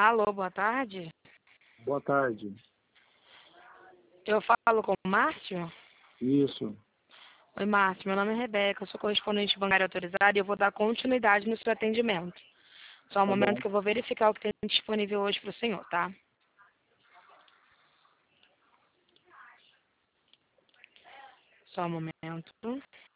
Alô, boa tarde. Boa tarde. Eu falo com o Márcio? Isso. Oi, Márcio. Meu nome é Rebeca. Eu sou correspondente bancária autorizada e eu vou dar continuidade no seu atendimento. Só um Tá momento bom. que eu vou verificar o que tem disponível hoje para o senhor, tá? Só um momento.